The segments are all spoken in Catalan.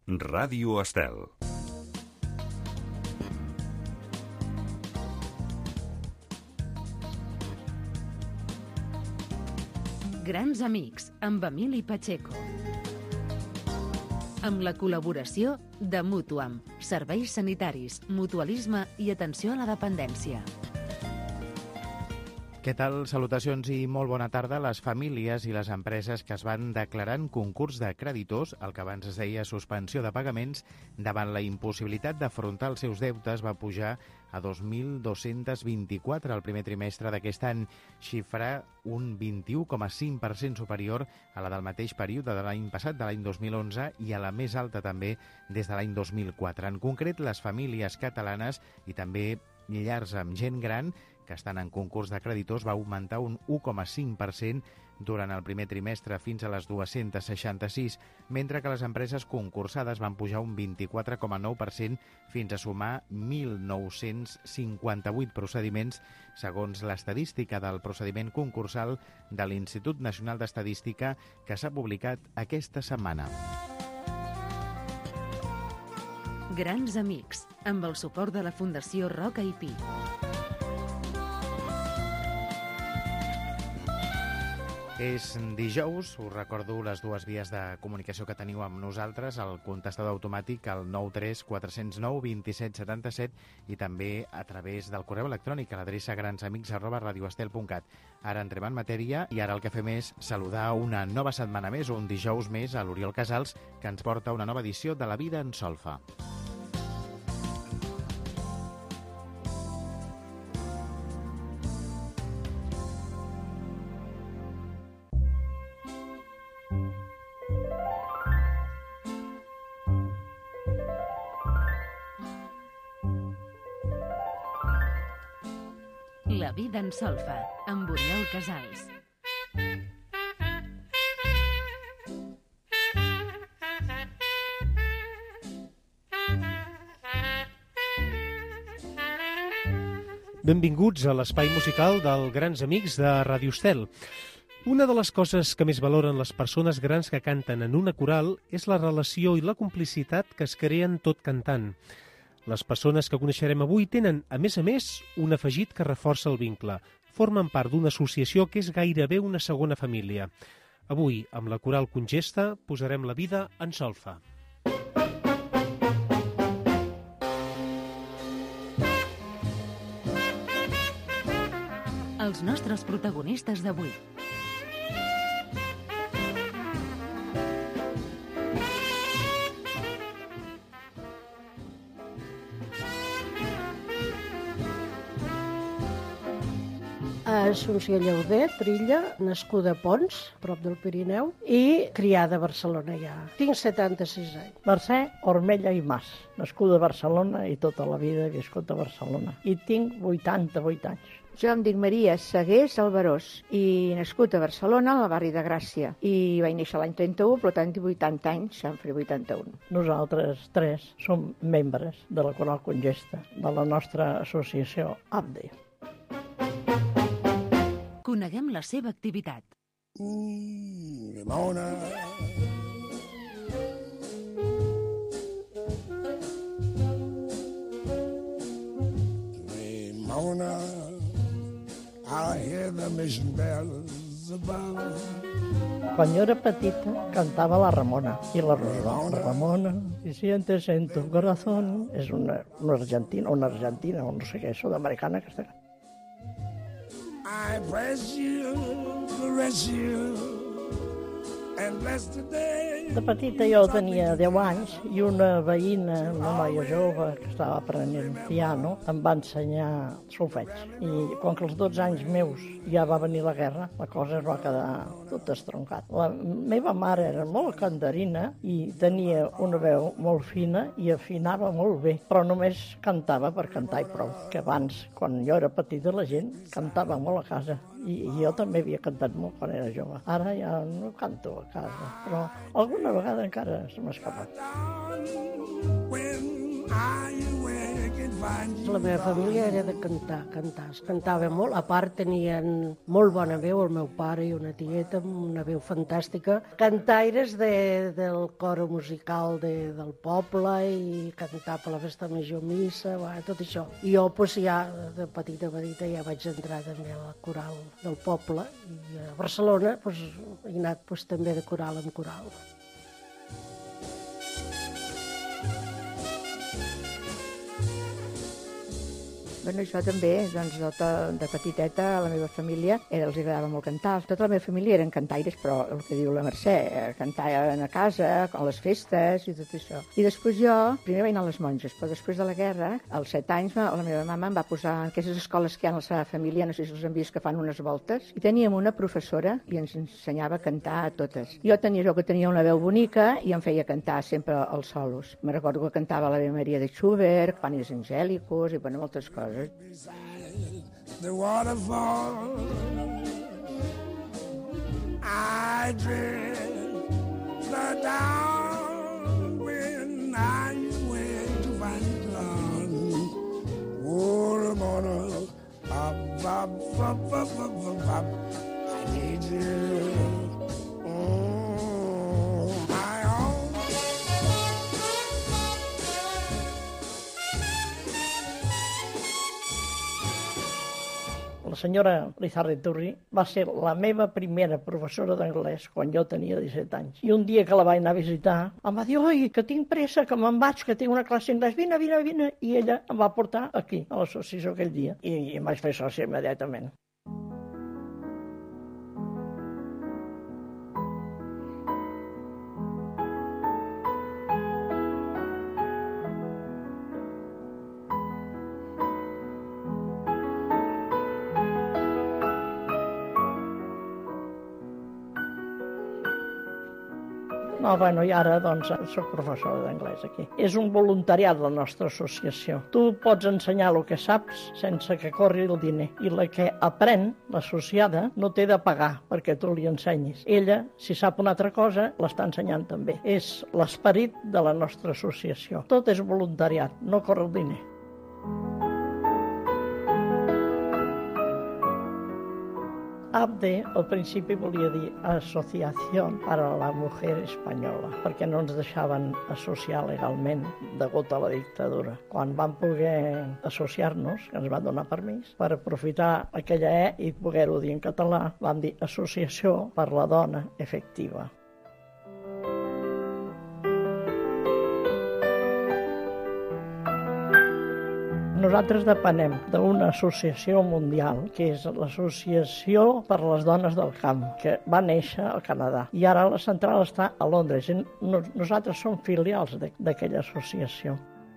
Ràdio Estel. Grans amics, amb Emili Pacheco. Amb la col·laboració de Mutuam, serveis sanitaris, mutualisme i atenció a la dependència. Què tal? Salutacions i molt bona tarda. Les famílies i les empreses que es van declarar en concurs de creditors, el que abans es deia suspensió de pagaments, davant la impossibilitat d'afrontar els seus deutes va pujar a 2.224 el primer trimestre d'aquest any, xifra un 21,5% superior a la del mateix període de l'any passat, de l'any 2011, i a la més alta també des de l'any 2004. En concret, les famílies catalanes i també llars amb gent gran que estan en concurs de creditors va augmentar un 1,5% durant el primer trimestre fins a les 266, mentre que les empreses concursades van pujar un 24,9% fins a sumar 1.958 procediments, segons l'estadística del procediment concursal de l'Institut Nacional d'Estadística que s'ha publicat aquesta setmana. Grans amics, amb el suport de la Fundació Roca i Pi. És dijous, us recordo les dues vies de comunicació que teniu amb nosaltres, el contestador automàtic al 93 409 27 77 i també a través del correu electrònic a l'adreça gransamics@radioestel.cat. Ara entrem en matèria i ara el que fem és saludar una nova setmana més, un dijous més, a l'Oriol Casals, que ens porta una nova edició de La vida en solfa. La vida en solfa, amb Oriol Casals. Benvinguts a l'espai musical del Grans Amics de Ràdio Estel. Una de les coses que més valoren les persones grans que canten en una coral és la relació i la complicitat que es creen tot cantant. Les persones que coneixerem avui tenen, a més, un afegit que reforça el vincle. Formen part d'una associació que és gairebé una segona família. Avui, amb la Coral Congesta, posarem la vida en solfa. Els nostres protagonistes d'avui. Assumpció Llauder, Trilla, nascuda a Pons, prop del Pirineu, i criada a Barcelona ja. Tinc 76 anys. Mercè Ormella i Mas, nascuda a Barcelona i tota la vida he viscut a Barcelona. I tinc 88 anys. Jo em dic Maria Segués Alberós i nascut a Barcelona, al barri de Gràcia. I vaig néixer l'any 31, per tant, 80 anys, em faré 81. Nosaltres tres som membres de la Coral Congesta, de la nostra associació ABDE. Coneguem la seva activitat. Ramona. Ramona, I hear the mission bells above. Quan jo era petita cantava la Ramona i la Rosó. Ramona, y sientes en tu corazón. És una argentina, o no sé què, sud-americana que està cantant. I press you, caress you, and bless the day. De petita jo tenia 10 anys i una veïna, una noia jove que estava aprenent piano, em va ensenyar solfeig. I com que els 12 anys meus ja va venir la guerra, la cosa es va quedar tot estroncat. La meva mare era molt cantarina i tenia una veu molt fina i afinava molt bé, però només cantava per cantar i prou. Que abans, quan jo era petita, la gent cantava molt a casa. I jo també havia cantat molt quan era jove. Ara ja no canto a casa, però alguna vegada encara se m'ha escapat. When I awake find you. La meva família era de cantar. Es cantava molt. A part, tenien molt bona veu, el meu pare i una tieta amb una veu fantàstica. Cantaires del coro musical del poble i cantar per la festa major, missa, tot això. I jo, ja de petita ja vaig entrar també a la coral del poble. I a Barcelona he anat també de coral en coral. Bueno, això també, doncs, de petiteta, a la meva família els agradava molt cantar. Tota la meva família eren cantaires, però el que diu la Mercè, cantaven a casa, a les festes i tot això. I després jo, primer vaig anar a les monges, però després de la guerra, als 7 anys, la meva mama em va posar en aquestes escoles que hi ha a la seva família, no sé si els han vist, que fan unes voltes, i teníem una professora i ens ensenyava a cantar a totes. Jo que tenia una veu bonica i em feia cantar sempre els solos. Me recordo que cantava l'Ave Maria de Schubert, Panis Angélicos i moltes coses. Beside the waterfall, I dread the dawn when I went to find you gone. Oh, Ramona, I need you. La senyora Lizarri Turri va ser la meva primera professora d'anglès quan jo tenia 17 anys. I un dia que la vaig anar a visitar, em va dir, oi, que tinc pressa, que me'n vaig, que tinc una classe d'anglès, vine. I ella em va portar aquí, a l'associació aquell dia, i em vaig fer sòcia immediatament. No, bueno, i ara, doncs, soc professora d'anglès aquí. És un voluntariat, la nostra associació. Tu pots ensenyar el que saps sense que corri el diner. I la que aprèn, l'associada, no té de pagar perquè tu li ensenyis. Ella, si sap una altra cosa, l'està ensenyant també. És l'esperit de la nostra associació. Tot és voluntariat, no corre el diner. ABDE al principi volia dir Associació para la Mujer Espanyola, perquè no ens deixaven associar legalment degut a la dictadura. Quan vam poder associar-nos, que ens van donar permís, per aprofitar aquella i poder-ho dir en català, vam dir Associació per la Dona Efectiva. Nosaltres depenem d'una associació mundial, que és l'Associació per a les Dones del Camp, que va néixer al Canadà. I ara la central està a Londres. Nosaltres som filials d'aquella associació.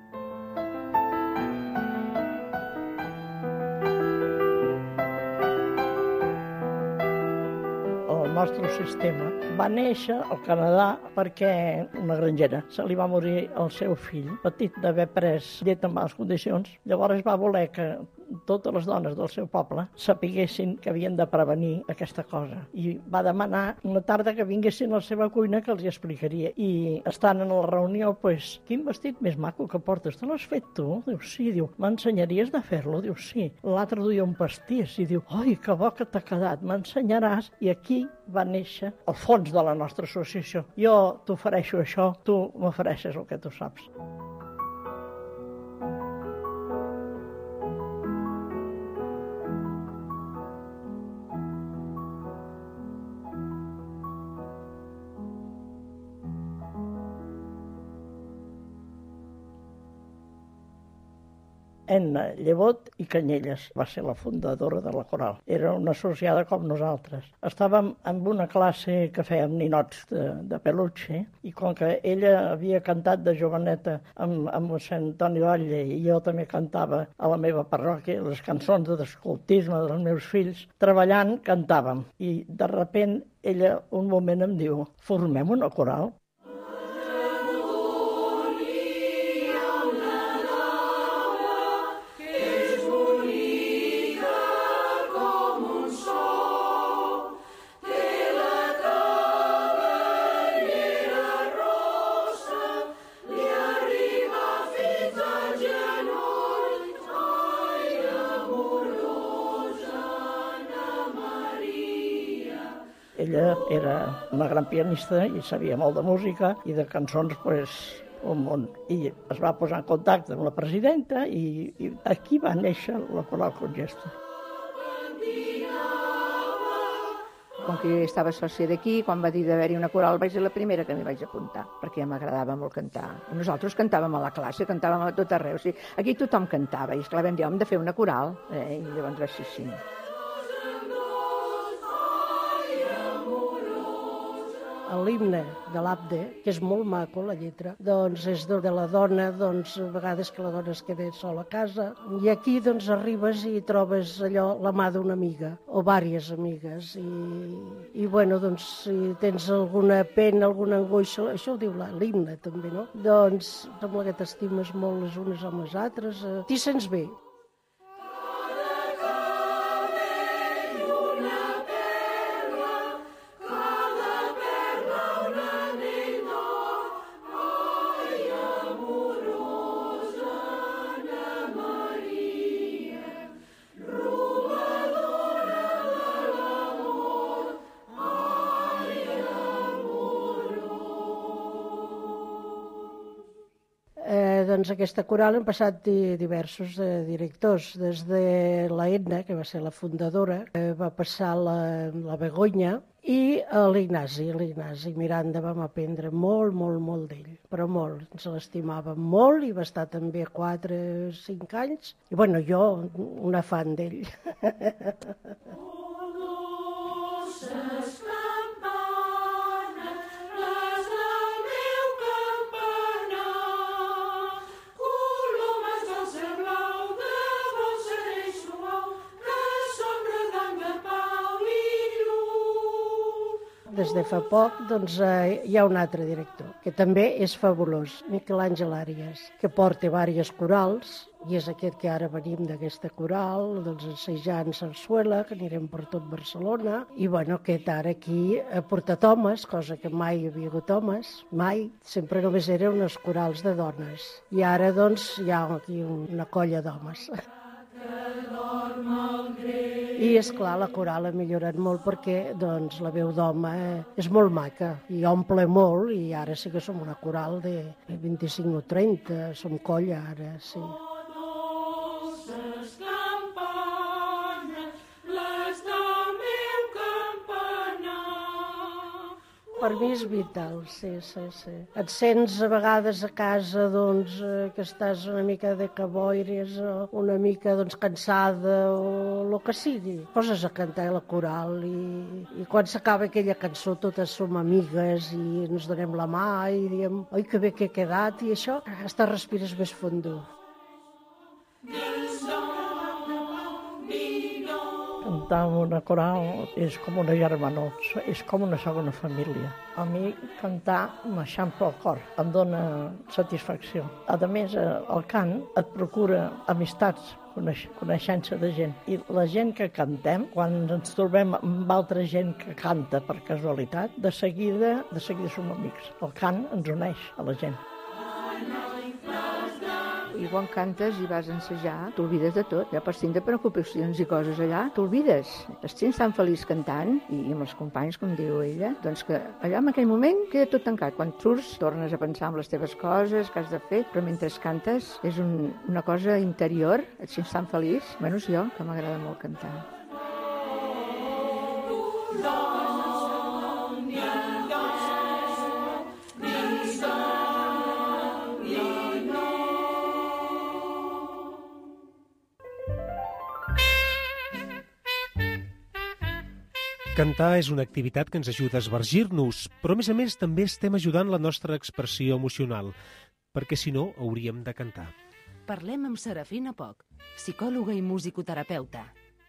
El nostre sistema va néixer al Canadà perquè una grangera se li va morir el seu fill petit d'haver pres llet en males condicions. Llavors va voler que totes les dones del seu poble sapiguessin que havien de prevenir aquesta cosa. I va demanar una tarda que vinguessin a la seva cuina que els hi explicaria. I estant en la reunió, doncs, quin vestit més maco que portes, te l'has fet tu? Diu, sí. Diu, m'ensenyaries de fer-lo? Diu, sí. L'altre duia un pastís i diu, oi, que bo que t'ha quedat, m'ensenyaràs. I aquí va néixer el fons de la nostra associació. Jo t'ofereixo això, tu m'ofereixes el que tu saps. Enna Llevot i Canyelles va ser la fundadora de la coral. Era una associada com nosaltres. Estàvem en una classe que fèiem ninots de peluche i com que ella havia cantat de joveneta amb mossèn Antoni Batlle i jo també cantava a la meva parròquia les cançons d'escoltisme dels meus fills, treballant cantàvem. I de sobte ella un moment em diu, formem una coral? ella era una gran pianista i sabia molt de música i de cançons, un món. I es va posar en contacte amb la presidenta i aquí va néixer la Coral Congesta. Com que jo estava sòcia d'aquí, quan va dir d'haver-hi una coral, vaig ser la primera que m'hi vaig apuntar, perquè m'agradava molt cantar. Nosaltres cantàvem a la classe, cantàvem a tot arreu. Sí, aquí tothom cantava, i esclar, vam dir, hem de fer una coral. I llavors va ser així. L'himne de l'Abde, que és molt maco, la lletra, doncs és de la dona, doncs a vegades que la dona es queda sola a casa, i aquí doncs arribes i trobes allò, la mà d'una amiga, o vàries amigues, i bueno, doncs si tens alguna pena, alguna angoixa, això ho diu l'himne també, no? Doncs sembla que t'estimes molt les unes amb les altres, t'hi sents bé. Doncs aquesta coral han passat diversos directors, des de la Edna, que va ser la fundadora, va passar la Begoña, i l'Ignasi Miranda. Vam aprendre molt d'ell, però molt. Ens l'estimàvem molt i va estar també 4 o 5 anys. I bueno, jo, una fan d'ell. Des de fa poc doncs, hi ha un altre director, que també és fabulós, Miquel Àngel Àries, que porta diverses corals, i és aquest que ara venim d'aquesta coral, doncs ensejant sarsuela, que anirem per tot Barcelona, i bueno, aquest ara aquí ha portat homes, cosa que mai hi havia hagut homes, mai, sempre només eren unes corals de dones, i ara doncs hi ha aquí una colla d'homes. I, esclar, la coral ha millorat molt perquè doncs, la veu d'home és molt maca i omple molt, i ara sí que som una coral de 25 o 30, som colla ara, sí. Per mi és vital, sí. Et sents a vegades a casa doncs, que estàs una mica de caboires o una mica doncs, cansada o el que sigui. Poses a cantar la coral i quan s'acaba aquella cançó totes som amigues i ens donem la mà i diem oi que bé que he quedat, i això hasta respires més fondo. Cantar amb una coral és com una germanor, és com una segona família. A mi cantar m'eixampla el cor, em dóna satisfacció. A més, el cant et procura amistats, coneixença de gent. I la gent que cantem, quan ens trobem amb altra gent que canta per casualitat, de seguida som amics. El cant ens uneix a la gent. I quan cantes i vas a ensejar, t'olvides de tot. Ja pots tindre preocupacions i coses allà, t'olvides. Et sents tan feliç cantant, i amb els companys, com diu ella, doncs que allà en aquell moment queda tot tancat. Quan surts, tornes a pensar en les teves coses que has de fer, però mentre cantes és una cosa interior, et sents tan feliç. Menys jo, que m'agrada molt cantar. Cantar és una activitat que ens ajuda a esbargir-nos, però a més també estem ajudant la nostra expressió emocional, perquè si no hauríem de cantar. Parlem amb Serafina Poch, psicòloga i musicoterapeuta.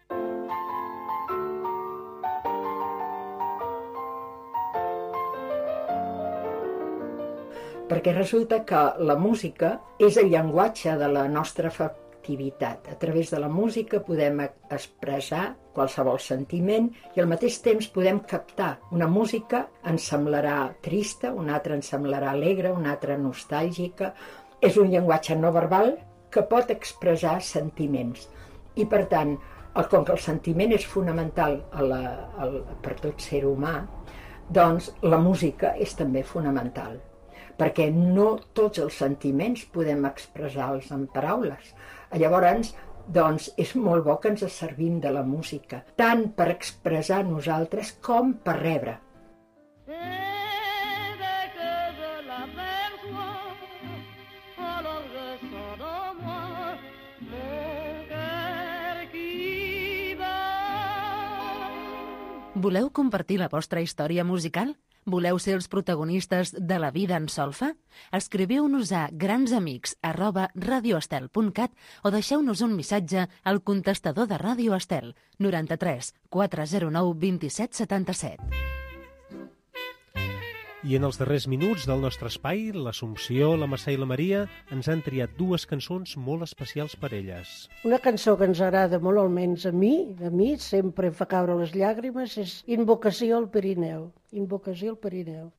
Perquè resulta que la música és el llenguatge de la nostra afectivitat. A través de la música podem expressar qualsevol sentiment i al mateix temps podem captar. Una música ens semblarà trista, una altra ens semblarà alegre, una altra nostàlgica. És un llenguatge no verbal que pot expressar sentiments. I per tant, Com que el sentiment és fonamental per tot ser humà, doncs la música és també fonamental, perquè no tots els sentiments podem expressar-los en paraules. Llavors, doncs, és molt bo que ens servim de la música, tant per expressar nosaltres com per rebre. Voleu compartir la vostra història musical? Voleu ser els protagonistes de la vida en solfa? Escriviu-nos a gransamics@radioestel.cat o deixeu-nos un missatge al contestador de Ràdio Estel 93 409 27 77. I en els darrers minuts del nostre espai, l'Assumpció, la Mercè i la Maria ens han triat dues cançons molt especials per elles. Una cançó que ens agrada molt, almenys a mi sempre fa caure les llàgrimes, és Invocació al Pirineu. Invocació al Pirineu.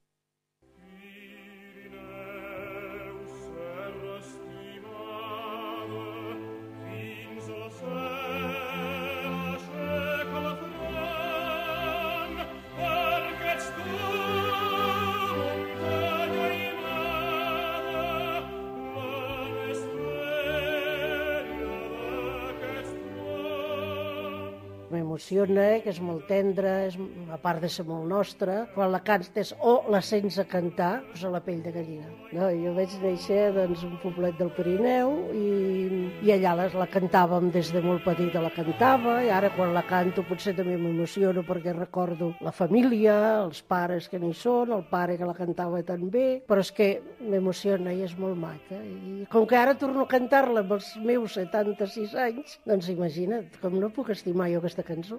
M'emociona, que és molt tendra, a part de ser molt nostra. Quan la cantes o la sents a cantar, posa la pell de gallina. No, jo vaig néixer doncs, un poblet del Pirineu i allà la cantàvem des de molt petita, la cantava, i ara quan la canto potser també m'emociono perquè recordo la família, els pares que n'hi són, el pare que la cantava tan bé, però és que m'emociona i és molt maca. I com que ara torno a cantar-la amb els meus 76 anys, doncs imagina't, com no puc estimar jo aquesta cançó.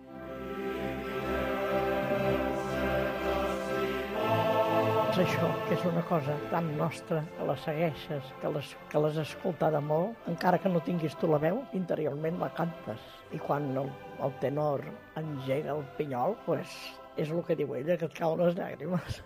És això, que és una cosa tan nostra, que la segueixes, que l'has escoltada molt, encara que no tinguis tu la veu, interiorment la cantes. I quan el tenor engega el pinyol, pues, és el que diu ella, que et cauen les llàgrimes.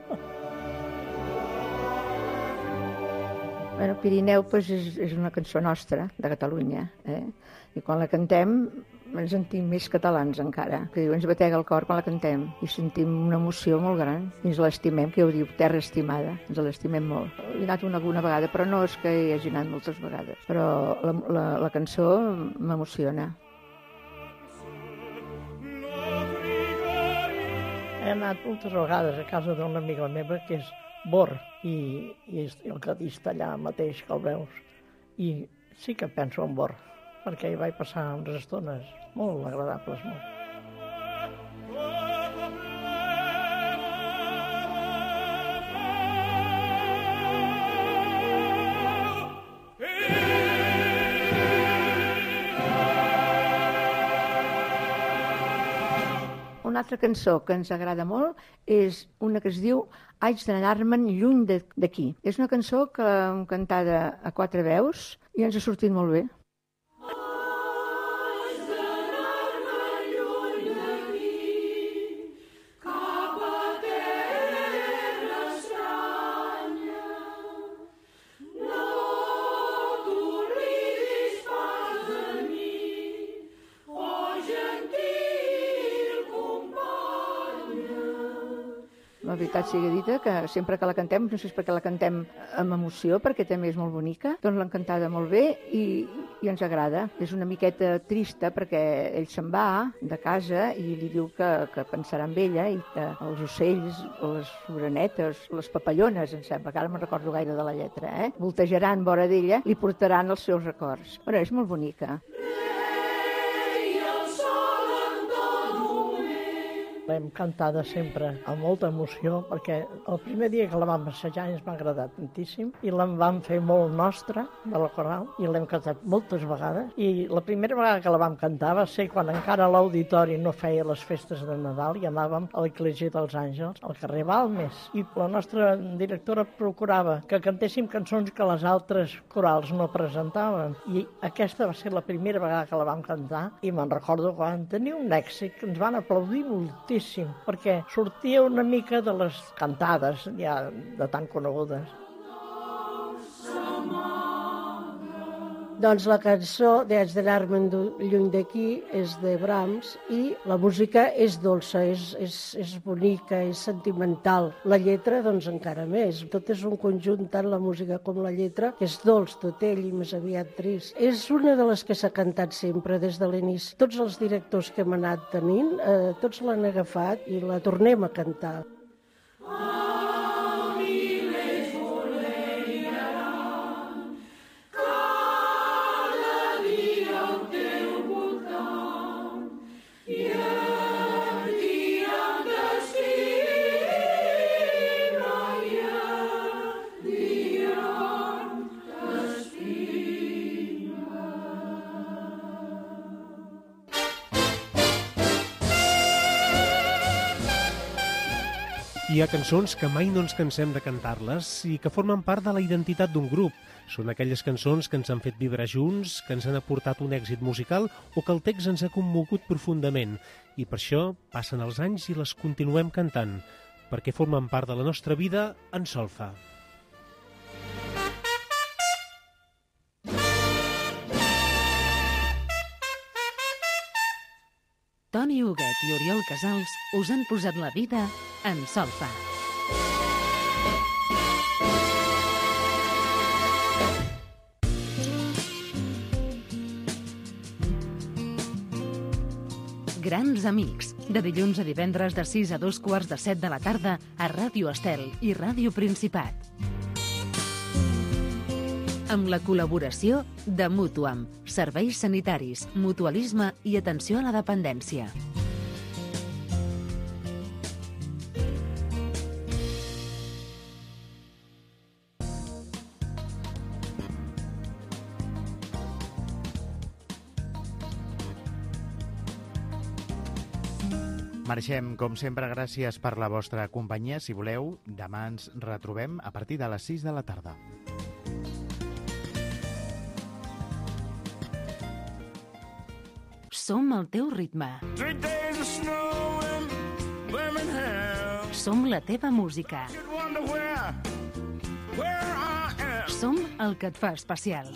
Bueno, Pirineu pues, és una cançó nostra, de Catalunya, i quan la cantem ens sentim més catalans encara, que diu, ens batega el cor quan la cantem i sentim una emoció molt gran i ens l'estimem, que ho diu, terra estimada, ens l'estimem molt. He anat alguna vegada, però no és que hi hagi anat moltes vegades, però la cançó m'emociona. He anat moltes vegades a casa d'una amiga meva que és Bor i el que dista allà mateix que el veus. I sí que penso en Bor, perquè hi vaig passar unes estones molt agradables, molt. Una altra cançó que ens agrada molt és una que es diu Haig d'anar-me'n lluny d'aquí. És una cançó que hem cantada a 4 veus i ens ha sortit molt bé. La veritat sigui dita, que sempre que la cantem, no sé si és perquè la cantem amb emoció, perquè també és molt bonica, doncs l'han cantada molt bé i ens agrada. És una miqueta trista perquè ell se'n va de casa i li diu que pensarà en ella i que els ocells, les orenetes, les papallones, em sembla, que ara me'n recordo gaire de la lletra, voltejaran vora d'ella, li portaran els seus records. Però és molt bonica. L'hem cantada sempre amb molta emoció perquè el primer dia que la vam assajar ens va agradar tantíssim i la vam fer molt nostra de la coral i l'hem cantat moltes vegades i la primera vegada que la vam cantar va ser quan encara l'auditori no feia les festes de Nadal i anàvem a l'Església dels Àngels al carrer Balmes i la nostra directora procurava que cantéssim cançons que les altres corals no presentaven i aquesta va ser la primera vegada que la vam cantar i me'n recordo quan tenia un èxit que ens van aplaudir moltíssim perquè sortia una mica de les cantades ja de tan conegudes. Doncs la cançó de Haig d'anar-me'n lluny d'aquí és de Brahms i la música és dolça, és bonica, és sentimental. La lletra, doncs, encara més. Tot és un conjunt, tant la música com la lletra, que és dolç, tot ell, i més aviat trist. És una de les que s'ha cantat sempre des de l'inici. Tots els directors que hem anat tenint, tots l'han agafat i la tornem a cantar. Hi ha cançons que mai no ens cansem de cantar-les i que formen part de la identitat d'un grup. Són aquelles cançons que ens han fet vibrar junts, que ens han aportat un èxit musical o que el text ens ha commogut profundament. I per això passen els anys i les continuem cantant, perquè formen part de la nostra vida en solfa. Toni Huguet i Oriol Casals us han posat la vida en solfa. Grans amics, de dilluns a divendres de 6 a 2:15 de la tarda a Ràdio Estel i Ràdio Principat. Amb la col·laboració de Mutuam, serveis sanitaris, mutualisme i atenció a la dependència. Marxem, com sempre, gràcies per la vostra companyia. Si voleu, demà ens retrobem a partir de les 6 de la tarda. Som al teu ritme. Som la teva música. Som el que et fa especial.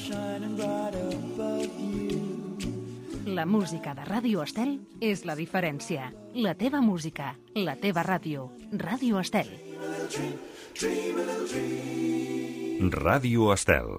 La música de Ràdio Estel és la diferència. La teva música, la teva ràdio. Ràdio Estel. Ràdio Estel.